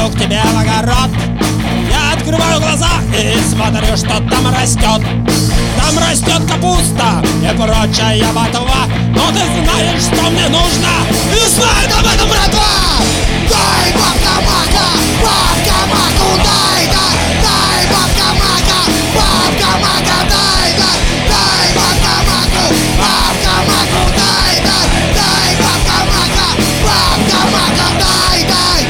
Иду к тебе в огород, я открываю глаза и смотрю, что там растет. Там растет капуста и прочая ботва. Но ты знаешь, что мне нужно, и знает об этом братва. Дай, бабка Мака, бабка Маку, дай, дай, дай, бабка Мака, бабка Мака, дай, дай, дай, бабка Маку, бабка Маку, дай, дай, дай, бабка Мака, бабка Мака, дай, дай.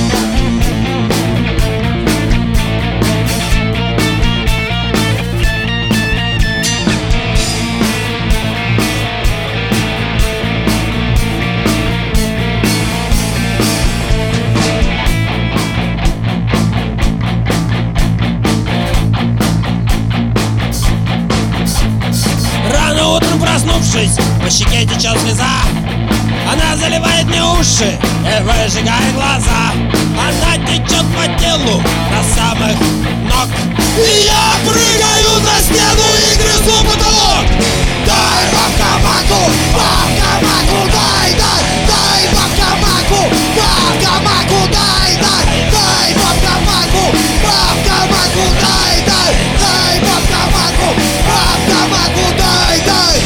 Утром проснувшись, по щеке течет слеза. Она заливает мне уши и выжигает глаза. Она течет по телу до самых ног. И я прыгаю на стену и грызу потолок. Дай, бабка Маку, бабка Маку, дай, дай, дай, бабка Маку, бабка Маку, дай, дай, дай, бабка Маку, бабка Маку, дай, дай, дай, бабка Маку, бабка Маку, дай, дай.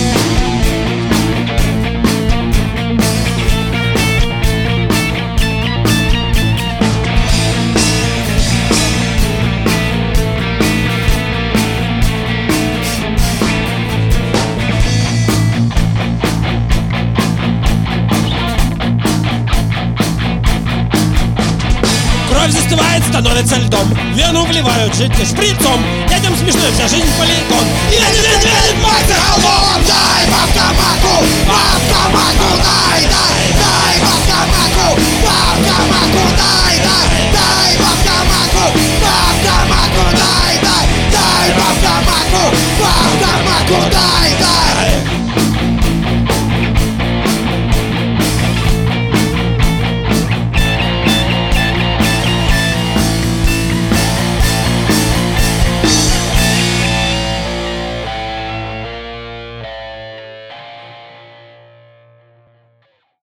Кровь застывает, становится льдом. В вену вливают жидкость шприцом. Детям смешной, вся жизнь полигон. И эти медведь Макс Холмов. Дай, бабка Маку, бабка Маку, дай, дай, дай, бабка Маку, бабка Маку, дай, дай, дай, бабка Маку, бабка Маку, дай, дай, дай, бабка Маку, бабка Маку, дай, дай.